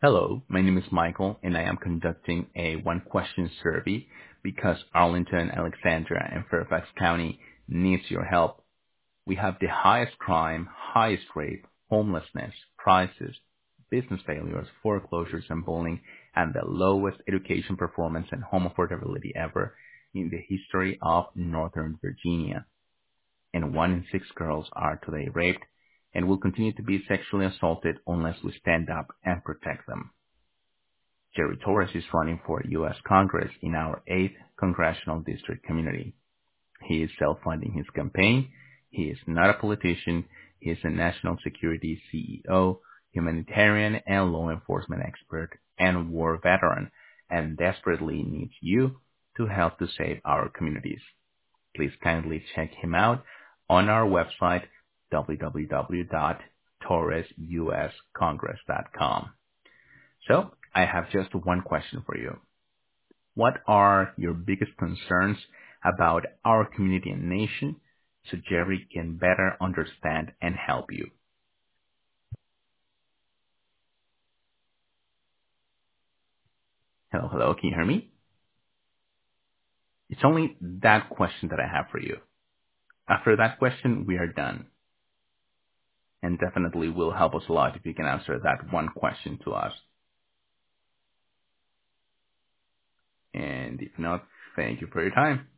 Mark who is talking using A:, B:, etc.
A: Hello, my name is Michael, and I am conducting a one-question survey because Arlington, Alexandria, and Fairfax County needs your help. We have the highest crime, highest rape, homelessness, prices, business failures, foreclosures, and bullying, and the lowest education performance and home affordability ever in the history of Northern Virginia. And 1 in 6 girls are today raped and will continue to be sexually assaulted unless we stand up and protect them. Jerry Torres is running for U.S. Congress in our 8th Congressional District community. He is self-funding his campaign. He is not a politician. He is a national security CEO, humanitarian and law enforcement expert, and war veteran, and desperately needs you to help to save our communities. Please kindly check him out on our website, www.torresuscongress.com. So, I have just one question for you. What are your biggest concerns about our community and nation so Jerry can better understand and help you? Hello, hello, can you hear me? It's only that question that I have for you. After that question, we are done. And definitely will help us a lot if you can answer that one question to us. And if not, thank you for your time.